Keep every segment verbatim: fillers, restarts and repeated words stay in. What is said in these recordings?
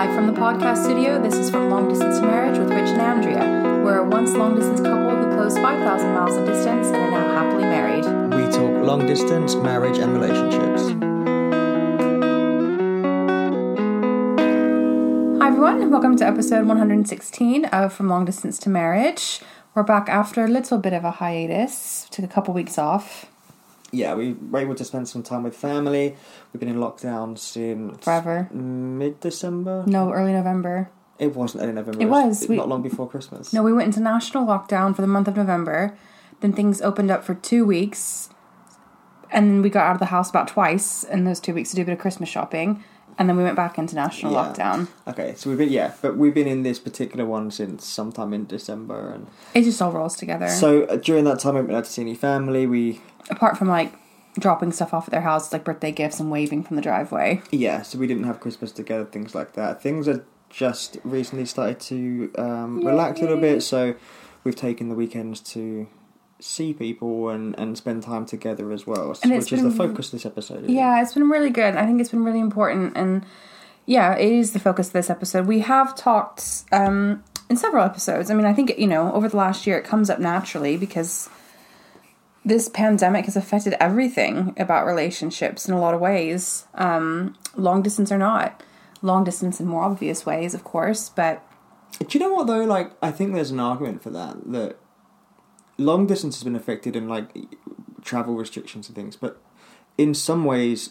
Live from the podcast studio, this is From Long Distance to Marriage with Rich and Andrea. We're a once long-distance couple who closed five thousand miles of distance and are now happily married. We talk long distance, marriage and relationships. Hi everyone, and welcome to episode one hundred sixteen of From Long Distance to Marriage. We're back after a little bit of a hiatus. Took a couple weeks off. Yeah, we were able to spend some time with family. We've been in lockdown since... Forever. Mid-December? No, early November. It wasn't early November. It was. Not We, long before Christmas. No, we went into national lockdown for the month of November. Then things opened up for two weeks. And then we got out of the house about twice in those two weeks to do a bit of Christmas shopping. And then we went back into national yeah. lockdown. Okay, so we've been, yeah, but we've been in this particular one since sometime in December. And it just all rolls together. So uh, during that time, we haven't been able to see any family. We... Apart from, like, dropping stuff off at their house, like birthday gifts and waving from the driveway. Yeah, so we didn't have Christmas together, things like that. Things are just recently started to um, relax a little bit, so we've taken the weekends to see people and, and spend time together as well, which is the focus of this episode. Isn't yeah, it? It's been really good. I think it's been really important, and yeah, it is the focus of this episode. We have talked um, in several episodes. I mean, I think, you know, over the last year it comes up naturally because this pandemic has affected everything about relationships in a lot of ways. Um, long distance or not. Long distance in more obvious ways, of course, but... Do you know what, though? Like, I think there's an argument for that, that long distance has been affected in, like, travel restrictions and things, but in some ways...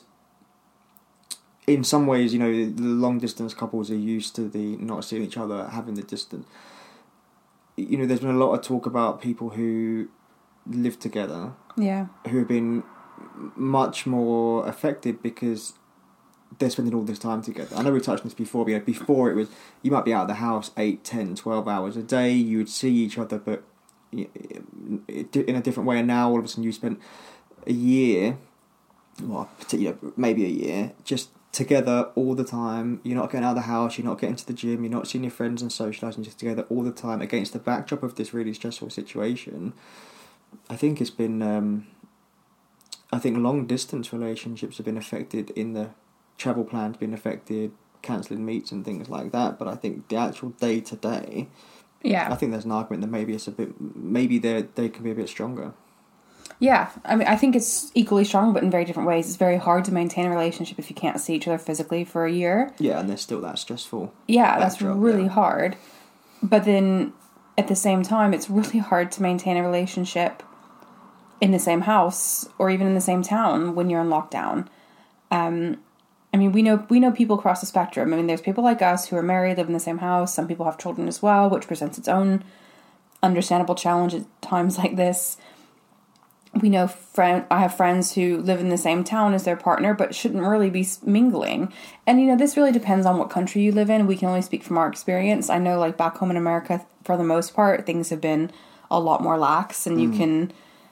In some ways, you know, the long distance couples are used to the not seeing each other, having the distance. You know, there's been a lot of talk about people who live together, yeah, who have been much more affected because they're spending all this time together. I know we touched on this before, but you know, before it was, you might be out of the house eight, ten, twelve hours a day, you would see each other, but in a different way, and now all of a sudden you spent a year, well, particularly maybe a year, just together all the time. You're not getting out of the house, you're not getting to the gym, you're not seeing your friends and socialising, just together all the time against the backdrop of this really stressful situation. I think it's been, um, I think long distance relationships have been affected in the travel plans being affected, cancelling meets and things like that, but I think the actual day to day, yeah, I think there's an argument that maybe it's a bit, maybe they they can be a bit stronger. Yeah, I mean, I think it's equally strong, but in very different ways. It's very hard to maintain a relationship if you can't see each other physically for a year. Yeah, and there's still that stressful. Yeah, that's really yeah. hard. But then, at the same time, it's really hard to maintain a relationship in the same house or even in the same town when you're in lockdown. Um, I mean, we know we know people across the spectrum. I mean, there's people like us who are married, live in the same house. Some people have children as well, which presents its own understandable challenge at times like this. We know friend. I have friends who live in the same town as their partner, but shouldn't really be mingling. And, you know, this really depends on what country you live in. We can only speak from our experience. I know, like, back home in America, for the most part, things have been a lot more lax, and mm. you can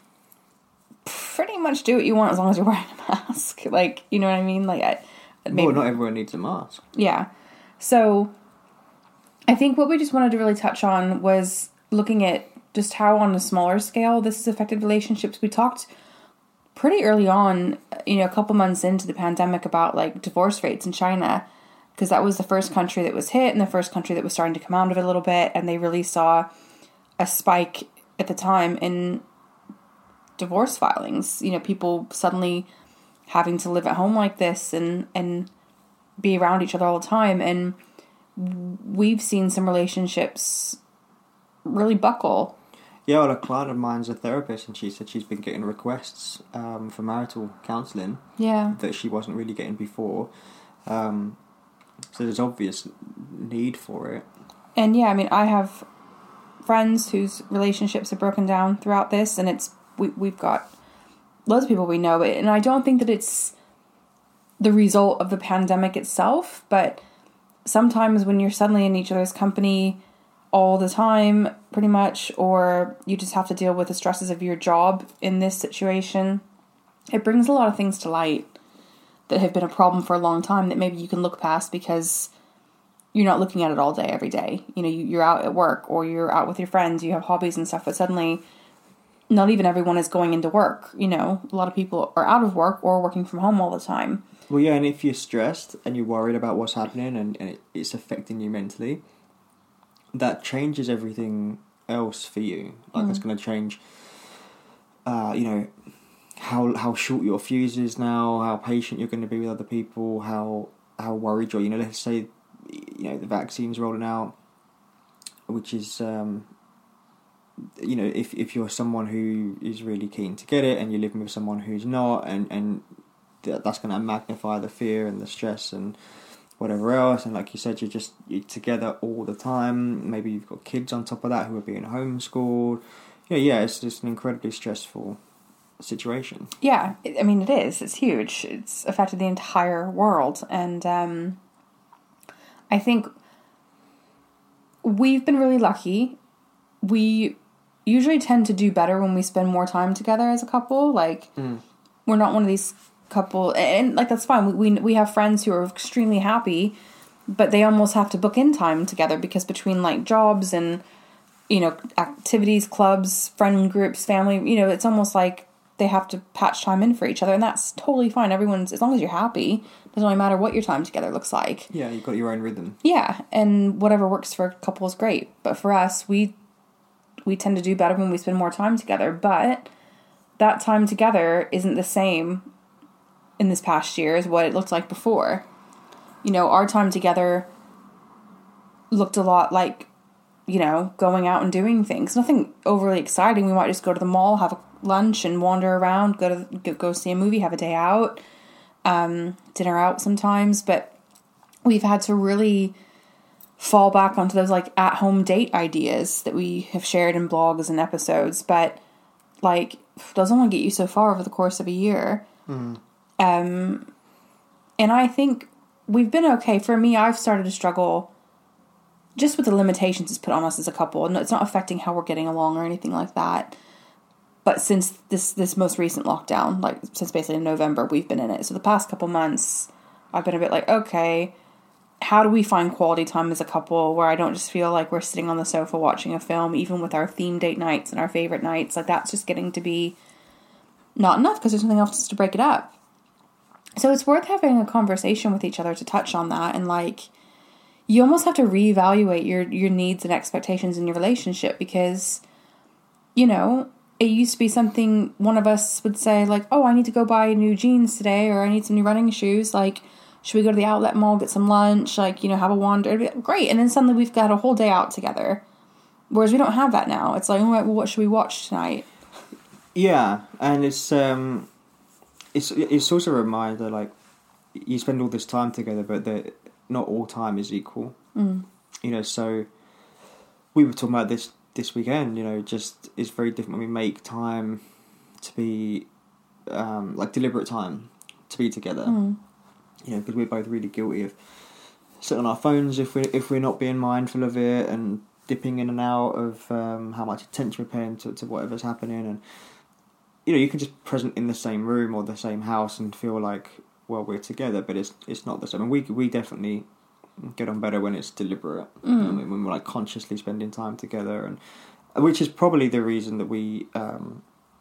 pretty much do what you want as long as you're wearing a mask. Like, you know what I mean? Like, I, maybe, well, not everyone needs a mask. Yeah. So, I think what we just wanted to really touch on was looking at just how on a smaller scale this has affected relationships. We talked pretty early on, you know, a couple months into the pandemic about, like, divorce rates in China, because that was the first country that was hit and the first country that was starting to come out of it a little bit, and they really saw a spike at the time in divorce filings. You know, people suddenly having to live at home like this and, and be around each other all the time, and we've seen some relationships really buckle. Yeah, well, a client of mine's a therapist, and she said she's been getting requests um, for marital counselling yeah. that she wasn't really getting before. Um, so there's obvious need for it. And yeah, I mean, I have friends whose relationships have broken down throughout this, and it's we, we've got loads of people we know, and I don't think that it's the result of the pandemic itself, but sometimes when you're suddenly in each other's company all the time, pretty much, or you just have to deal with the stresses of your job in this situation, it brings a lot of things to light that have been a problem for a long time that maybe you can look past because you're not looking at it all day, every day. You know, you're out at work or you're out with your friends, you have hobbies and stuff, but suddenly not even everyone is going into work. You know, a lot of people are out of work or working from home all the time. Well, yeah, and if you're stressed and you're worried about what's happening and, and it, it's affecting you mentally, that changes everything else for you. Like, mm. it's going to change, uh, you know, how how short your fuse is now, how patient you're going to be with other people, how how worried you're. You know, let's say, you know, the vaccine's rolling out, which is, um, you know, if if you're someone who is really keen to get it and you're living with someone who's not, and and that's going to magnify the fear and the stress and whatever else. And like you said, you're just you're together all the time. Maybe you've got kids on top of that who are being homeschooled. Yeah, yeah, it's just an incredibly stressful situation. Yeah, I mean, it is. It's huge. It's affected the entire world. And um, I think we've been really lucky. We usually tend to do better when we spend more time together as a couple. Like, mm. we're not one of these couple, and like that's fine. We, we we have friends who are extremely happy, but they almost have to book in time together because between like jobs and, you know, activities, clubs, friend groups, family, you know, it's almost like they have to patch time in for each other, and that's totally fine. Everyone's, as long as you're happy, it doesn't really matter what your time together looks like. Yeah, you've got your own rhythm. Yeah, and whatever works for a couple is great. But for us, we we tend to do better when we spend more time together. But that time together isn't the same in this past year as what it looked like before. You know, our time together looked a lot like, you know, going out and doing things. Nothing overly exciting. We might just go to the mall, have a lunch, and wander around, go to go, go see a movie, have a day out, um, dinner out sometimes. But we've had to really fall back onto those like at-home date ideas that we have shared in blogs and episodes. But like, those only get you so far over the course of a year. Mm. Um, and I think we've been okay. For me, I've started to struggle just with the limitations it's put on us as a couple. And it's not affecting how we're getting along or anything like that. But since this, this most recent lockdown, like since basically November, we've been in it. So the past couple months, I've been a bit like, okay, how do we find quality time as a couple where I don't just feel like we're sitting on the sofa watching a film, even with our theme date nights and our favorite nights. Like, that's just getting to be not enough because there's nothing else to break it up. So it's worth having a conversation with each other to touch on that. And like, you almost have to reevaluate your, your needs and expectations in your relationship because, you know, it used to be something one of us would say like, oh, I need to go buy new jeans today, or I need some new running shoes. Like, should we go to the outlet mall, get some lunch, like, you know, have a wander? Great. And then suddenly we've got a whole day out together. Whereas we don't have that now. It's like, all right, well, what should we watch tonight? Yeah. And it's, um, It's it's also a reminder, like, you spend all this time together, but the, not all time is equal. Mm. You know, so we were talking about this this weekend, you know, just it's very different when we make time to be, um, like, deliberate time to be together. Mm. You know, because we're both really guilty of sitting on our phones if, we, if we're not being mindful of it, and dipping in and out of um, how much attention we're paying to, to whatever's happening. And you know, you can just present in the same room or the same house and feel like, well, we're together, but it's it's not the same. And we we definitely get on better when it's deliberate, mm. you know, when we're like consciously spending time together, and which is probably the reason that we, um,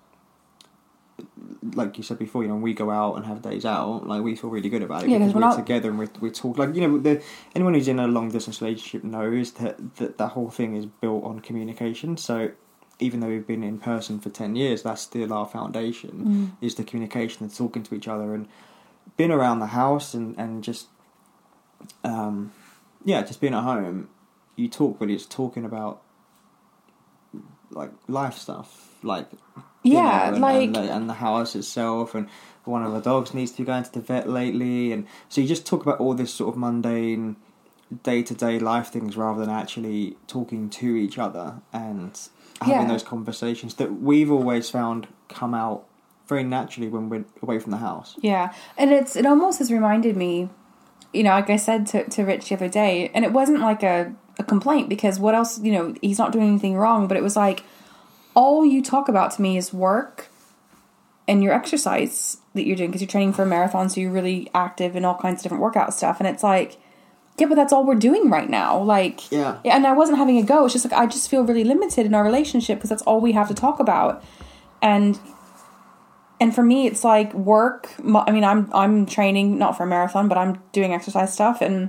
like you said before, you know, when we go out and have days out, like we feel really good about it yeah, because we're, we're not... together and we we talk. Like, you know, the, anyone who's in a long distance relationship knows that, that that whole thing is built on communication. So even though we've been in person for ten years, that's still our foundation, mm. is the communication and talking to each other and being around the house and, and just, um, yeah, just being at home. You talk, but it's talking about, like, life stuff, like, yeah, and, like, and the, and the house itself, and one of the dogs needs to be going to the vet lately, and so you just talk about all this sort of mundane, day-to-day life things rather than actually talking to each other and having yeah. those conversations that we've always found come out very naturally when we're away from the house. Yeah, and it's it almost has reminded me, you know, like I said to, to Rich the other day, and it wasn't like a, a complaint because what else, you know, he's not doing anything wrong, but it was like, all you talk about to me is work and your exercise that you're doing because you're training for a marathon, so you're really active in all kinds of different workout stuff, and it's like, yeah, but that's all we're doing right now. Like, yeah. yeah, and I wasn't having a go. It's just like, I just feel really limited in our relationship because that's all we have to talk about. And, And for me, it's like work. I mean, I'm I'm training not for a marathon, but I'm doing exercise stuff, and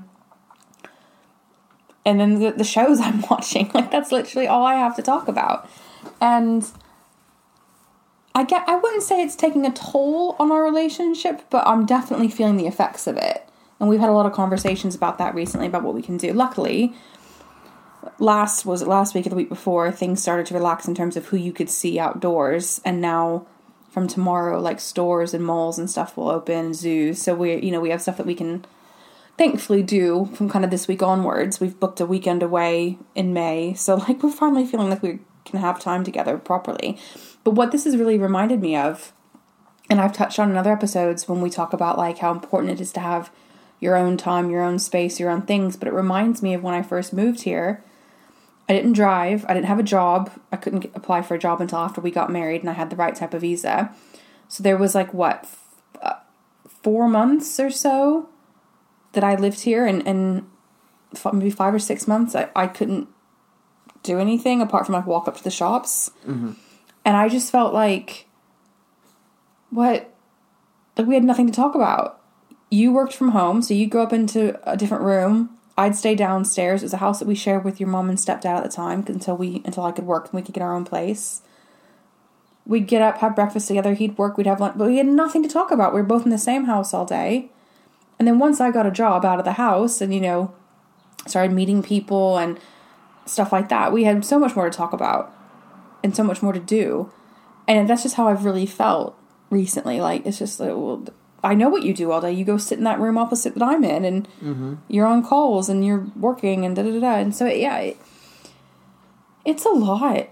and then the, the shows I'm watching. Like that's literally all I have to talk about. And I get. I wouldn't say it's taking a toll on our relationship, but I'm definitely feeling the effects of it. And we've had a lot of conversations about that recently, about what we can do. Luckily, last was it last week or the week before, things started to relax in terms of who you could see outdoors, and now from tomorrow, like stores and malls and stuff will open, zoos. So we, you know, we have stuff that we can thankfully do from kind of this week onwards. We've booked a weekend away in May, so like we're finally feeling like we can have time together properly. But what this has really reminded me of, and I've touched on in other episodes when we talk about like how important it is to have your own time, your own space, your own things. But it reminds me of when I first moved here. I didn't drive. I didn't have a job. I couldn't get, apply for a job until after we got married and I had the right type of visa. So there was like, what, f- uh, four months or so that I lived here, and, and f- maybe five or six months I, I couldn't do anything apart from like walk up to the shops. Mm-hmm. And I just felt like, what, like we had nothing to talk about. You worked from home, so you go up into a different room. I'd stay downstairs. It was a house that we shared with your mom and stepdad at the time until we until I could work and we could get our own place. We'd get up, have breakfast together. He'd work, we'd have lunch, but we had nothing to talk about. We were both in the same house all day. And then once I got a job out of the house and, you know, started meeting people and stuff like that, we had so much more to talk about and so much more to do. And that's just how I've really felt recently. Like, it's just like, well, I know what you do all day. You go sit in that room opposite that I'm in, and mm-hmm. you're on calls, and you're working, and da-da-da-da. And so, yeah, it, it's a lot.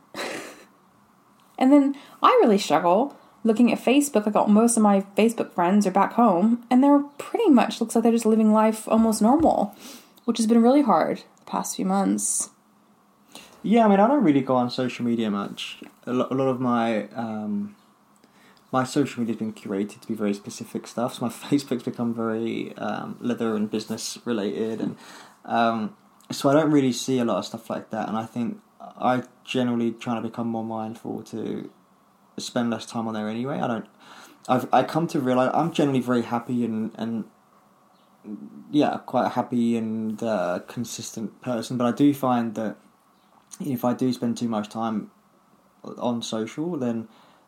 And then I really struggle looking at Facebook. I got most of my Facebook friends are back home, and they're pretty much, looks like they're just living life almost normal, which has been really hard the past few months. Yeah, I mean, I don't really go on social media much. A lot, a lot of my... Um... My social media has been curated to be very specific stuff. So my Facebook's become very um, leather and business related, and um, so I don't really see a lot of stuff like that. And I think I generally trying to become more mindful to spend less time on there anyway. I don't. I've I come to realize I'm generally very happy and and yeah, quite a happy and uh, consistent person. But I do find that if I do spend too much time on social, then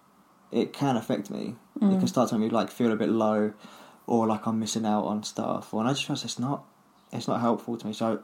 it can affect me. Mm. It can start to make me like feel a bit low, or like I'm missing out on stuff. And I just realize it's not, it's not helpful to me. So,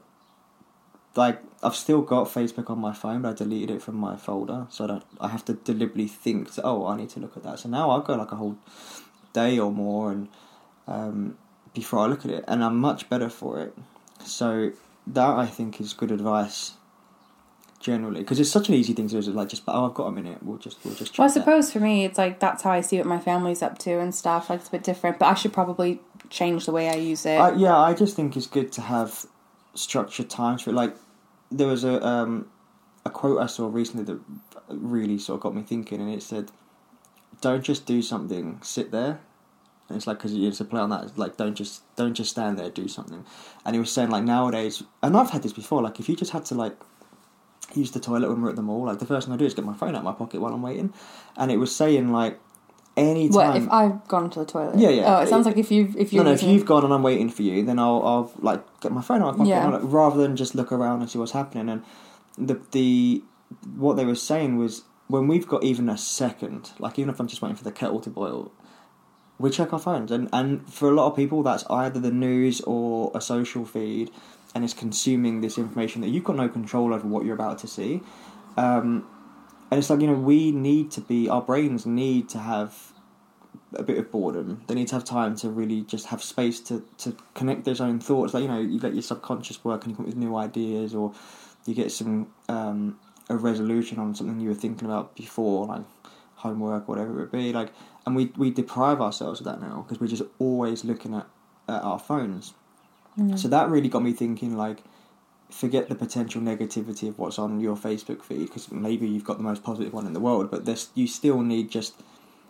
like, I've still got Facebook on my phone, but I deleted it from my folder, so I don't. I have to deliberately think, oh, I need to look at that. So now I've got like a whole day or more, and um, before I look at it, and I'm much better for it. So that I think is good advice. Generally, because it's such an easy thing to do. It's like just, oh, I've got a minute. We'll just, we'll just. Well, I suppose that. For me, it's like that's how I see what my family's up to and stuff. Like it's a bit different, but I should probably change the way I use it. Uh, yeah, I just think it's good to have structured times for it. Like there was a um, a quote I saw recently that really sort of got me thinking, and it said, "Don't just do something. Sit there." And it's like, because it's a play on that. It's like, don't just don't just stand there. Do something. And he was saying like nowadays, and I've had this before. Like if you just had to like. Use the toilet when we're at the mall. Like the first thing I do is get my phone out of my pocket while I'm waiting, and it was saying like any time. What if I've gone to the toilet? Yeah, yeah. Oh, it sounds like if you if you no no if you've gone and I'm waiting for you, then I'll I'll like get my phone out of my yeah. pocket, like, rather than just look around and see what's happening. And the the what they were saying was when we've got even a second, like even if I'm just waiting for the kettle to boil, we check our phones, and and for a lot of people that's either the news or a social feed. And it's consuming this information that you've got no control over what you're about to see. Um, and it's like, you know, we need to be, our brains need to have a bit of boredom. They need to have time to really just have space to, to connect those own thoughts. Like, you know, you let your subconscious work and you come up with new ideas, or you get some, um, a resolution on something you were thinking about before, like homework, whatever it would be. Like, and we, we deprive ourselves of that now because we're just always looking at, at our phones. So that really got me thinking, like, forget the potential negativity of what's on your Facebook feed, because maybe you've got the most positive one in the world, but there's, you still need just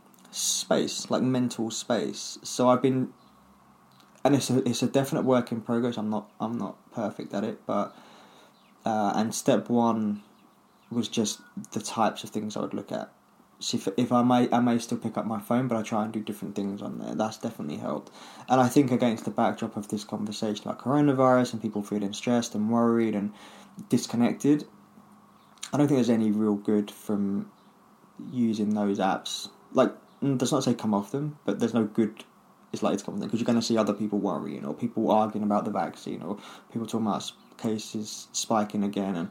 space, like mental space. So I've been, and it's a, it's a definite work in progress. I'm not I'm not perfect at it, but uh, and step one was just the types of things I would look at. So if, if I may, I may still pick up my phone, but I try and do different things on there. That's definitely helped. And I think against the backdrop of this conversation about coronavirus and people feeling stressed and worried and disconnected, I don't think there's any real good from using those apps. Like, that's not to say come off them, but there's no good is likely to come off them because you're going to see other people worrying or people arguing about the vaccine or people talking about cases spiking again. And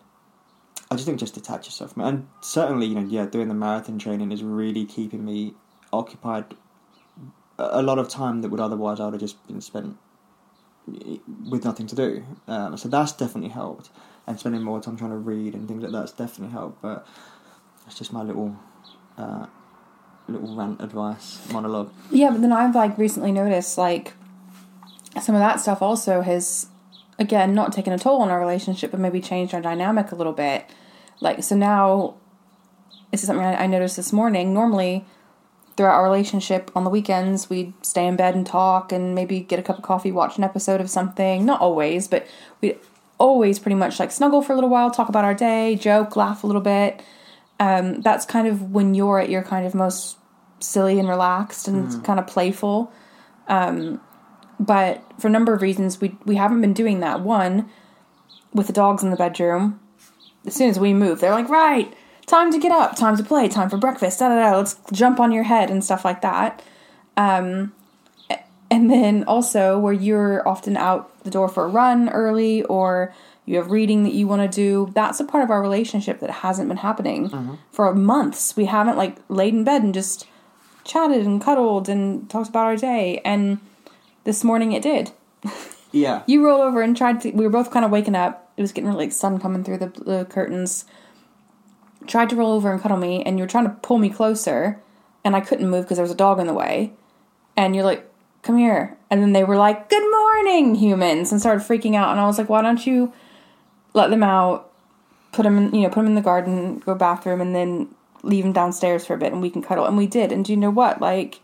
I just think just detach yourself from it. And certainly, you know, yeah, doing the marathon training is really keeping me occupied a lot of time that would otherwise I would have just been spent with nothing to do. Um, so that's definitely helped. And spending more time trying to read and things like that's definitely helped. But it's just my little uh, little rant advice monologue. Yeah, but then I've like recently noticed like some of that stuff also has, again, not taken a toll on our relationship, but maybe changed our dynamic a little bit. Like, so now, this is something I, I noticed this morning. Normally, throughout our relationship, on the weekends, we'd stay in bed and talk and maybe get a cup of coffee, watch an episode of something. Not always, but we'd always pretty much like snuggle for a little while, talk about our day, joke, laugh a little bit. Um, that's kind of when you're at your kind of most silly and relaxed and mm. kind of playful. Um, but for a number of reasons, we we haven't been doing that. One, with the dogs in the bedroom, as soon as we move, they're like, right, time to get up, time to play, time for breakfast, da da da, let's jump on your head and stuff like that. Um, and then also where you're often out the door for a run early or you have reading that you want to do, that's a part of our relationship that hasn't been happening mm-hmm. for months. We haven't like laid in bed and just chatted and cuddled and talked about our day. And this morning it did. Yeah. You rolled over and tried to, we were both kind of waking up. It was getting really like sun coming through the, the curtains. Tried to roll over and cuddle me, and you were trying to pull me closer, and I couldn't move because there was a dog in the way. And you're like, come here. And then they were like, good morning, humans, and started freaking out. And I was like, why don't you let them out, put them in, you know, put them in the garden, go bathroom, and then leave them downstairs for a bit, and we can cuddle. And we did. And do you know what? Like,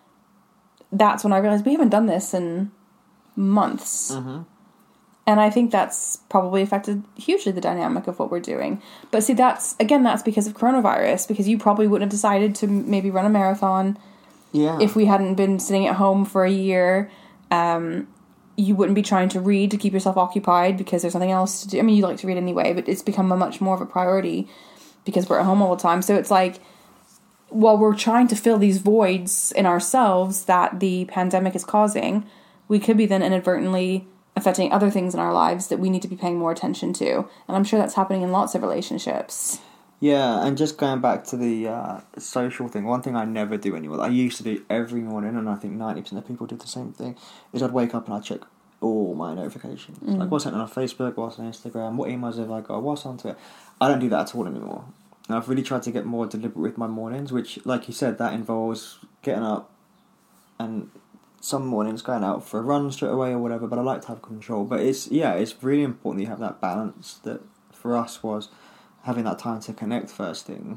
that's when I realized we haven't done this in months. Mm-hmm. And I think that's probably affected hugely the dynamic of what we're doing. But see, that's, again, that's because of coronavirus, because you probably wouldn't have decided to maybe run a marathon yeah. if we hadn't been sitting at home for a year. Um, you wouldn't be trying to read to keep yourself occupied because there's nothing else to do. I mean, you like to read anyway, but it's become a much more of a priority because we're at home all the time. So it's like, while we're trying to fill these voids in ourselves that the pandemic is causing, we could be then inadvertently affecting other things in our lives that we need to be paying more attention to. And I'm sure that's happening in lots of relationships. Yeah, and just going back to the uh, social thing, one thing I never do anymore, I used to do every morning, and I think ninety percent of people do the same thing, is I'd wake up and I'd check all my notifications. Mm. Like, what's happening on Facebook, what's on Instagram, what emails have I got, what's on Twitter. I don't do that at all anymore. And I've really tried to get more deliberate with my mornings, which, like you said, that involves getting up and some mornings going out for a run straight away or whatever, but I like to have control. But it's, yeah, it's really important that you have that balance that for us was having that time to connect first thing.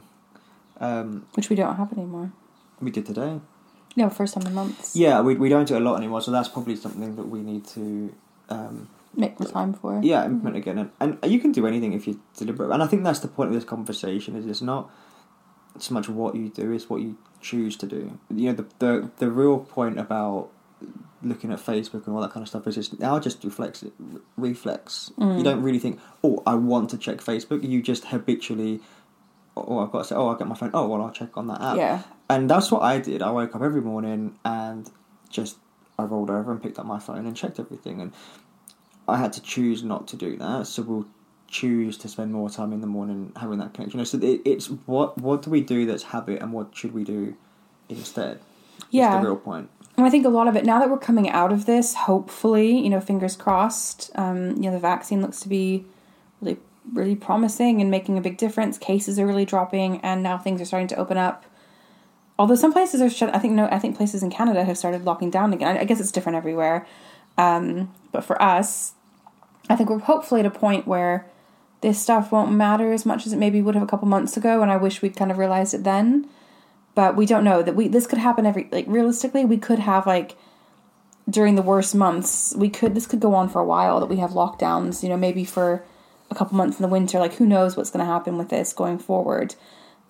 Um, Which we don't have anymore. We did today. No, first time in months. Yeah, we we don't do it a lot anymore, so that's probably something that we need to... Um, make the time for. Yeah, implement mm-hmm. again. And, and you can do anything if you're deliberate. And I think that's the point of this conversation, is it's not so much what you do, it's what you choose to do. You know, the the, the real point about looking at Facebook and all that kind of stuff is it's now just reflex reflex. Mm. You don't really think, oh, I want to check Facebook. You just habitually, oh, I've got to say, oh, I'll get my phone. Oh, well, I'll check on that app. Yeah. And that's what I did. I woke up every morning and just, I rolled over and picked up my phone and checked everything. And I had to choose not to do that. So we'll choose to spend more time in the morning having that connection. You know, so it, it's what what do we do that's habit and what should we do instead? Yeah. That's the real point. And I think a lot of it, now that we're coming out of this, hopefully, you know, fingers crossed, um, you know, the vaccine looks to be really, really promising and making a big difference. Cases are really dropping, and now things are starting to open up. Although some places are shut, I think no, I think places in Canada have started locking down again. I guess it's different everywhere. Um, but for us, I think we're hopefully at a point where this stuff won't matter as much as it maybe would have a couple months ago, and I wish we'd kind of realized it then. But we don't know that we this could happen every, like, realistically, we could have, like, during the worst months, we could, this could go on for a while, that we have lockdowns, you know, maybe for a couple months in the winter. Like, who knows what's going to happen with this going forward.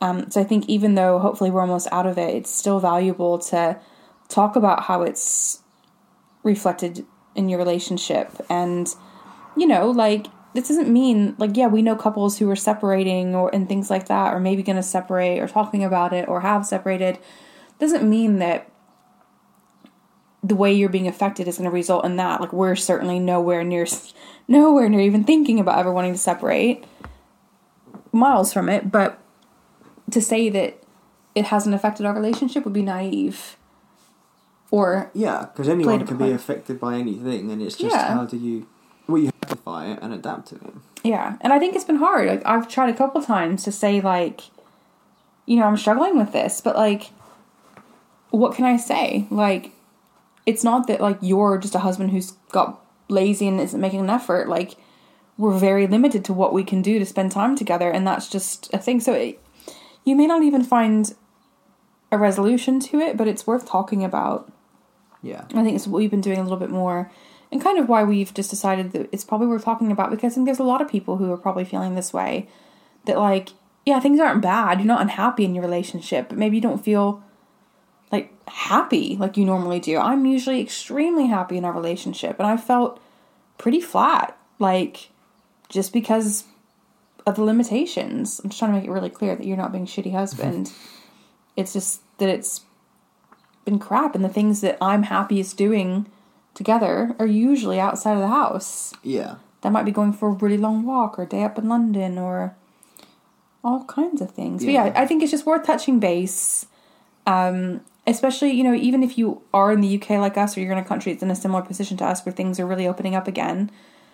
Um, so I think even though hopefully we're almost out of it, it's still valuable to talk about how it's reflected in your relationship. And, you know, like, this doesn't mean, like, yeah, we know couples who are separating or and things like that, or maybe going to separate or talking about it or have separated. Doesn't mean that the way you're being affected is going to result in that. Like, we're certainly nowhere near, nowhere near even thinking about ever wanting to separate. Miles from it. But to say that it hasn't affected our relationship would be naive. Or yeah, because anyone can be affected by anything, and it's just yeah. how do you, well, you amplify it and adapt to it. Yeah, and I think it's been hard. Like, I've tried a couple times to say, like, you know, I'm struggling with this, but, like, what can I say? Like, it's not that, like, you're just a husband who's got lazy and isn't making an effort. Like, we're very limited to what we can do to spend time together, and that's just a thing. So it, you may not even find a resolution to it, but it's worth talking about. Yeah. I think it's what we've been doing a little bit more, and kind of why we've just decided that it's probably worth talking about, because I think there's a lot of people who are probably feeling this way, that, like, yeah, things aren't bad, you're not unhappy in your relationship, but maybe you don't feel, like, happy like you normally do. I'm usually extremely happy in our relationship, and I felt pretty flat, like, just because of the limitations. I'm just trying to make it really clear that you're not being a shitty husband. It's just that it's been crap, and the things that I'm happiest doing together are usually outside of the house. Yeah. That might be going for a really long walk, or a day up in London, or all kinds of things. Yeah. But yeah, I think it's just worth touching base. Um, especially, you know, even if you are in the U K like us, or you're in a country that's in a similar position to us where things are really opening up again.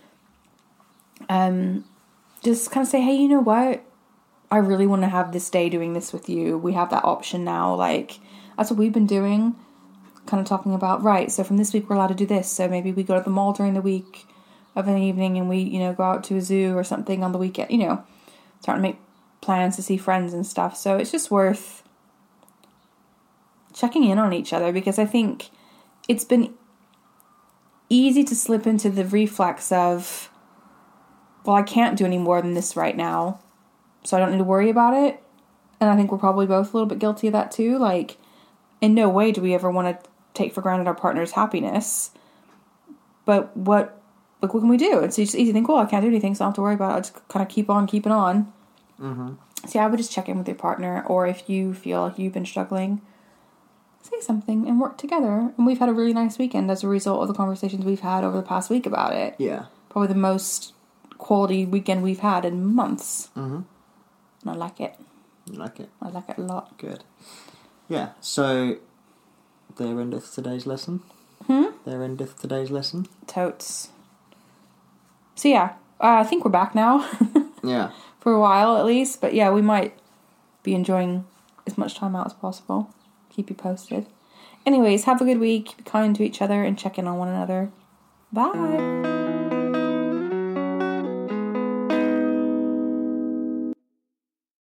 Um, just kind of say, hey, you know what? I really want to have this day doing this with you. We have that option now. Like, that's what we've been doing. Kind of talking about, right, so from this week we're allowed to do this. So maybe we go to the mall during the week of an evening, and we, you know, go out to a zoo or something on the weekend. You know, starting to make plans to see friends and stuff. So it's just worth checking in on each other, because I think it's been easy to slip into the reflex of, well, I can't do any more than this right now, so I don't need to worry about it. And I think we're probably both a little bit guilty of that too. Like, in no way do we ever want to take for granted our partner's happiness. But what, like, what can we do? It's just easy to think, well, I can't do anything, so I don't have to worry about it. I'll just kind of keep on keeping on. Mm-hmm. So yeah, I would just check in with your partner, or if you feel like you've been struggling, say something and work together. And we've had a really nice weekend as a result of the conversations we've had over the past week about it. Yeah. Probably the most quality weekend we've had in months. Mm-hmm. And I like it. You like it? I like it a lot. Good. Yeah, so there endeth today's lesson. Hmm? There endeth today's lesson. Totes. So yeah, uh, I think we're back now. Yeah. For a while at least. But yeah, we might be enjoying as much time out as possible. Keep you posted. Anyways, have a good week. Be kind to each other and check in on one another. Bye.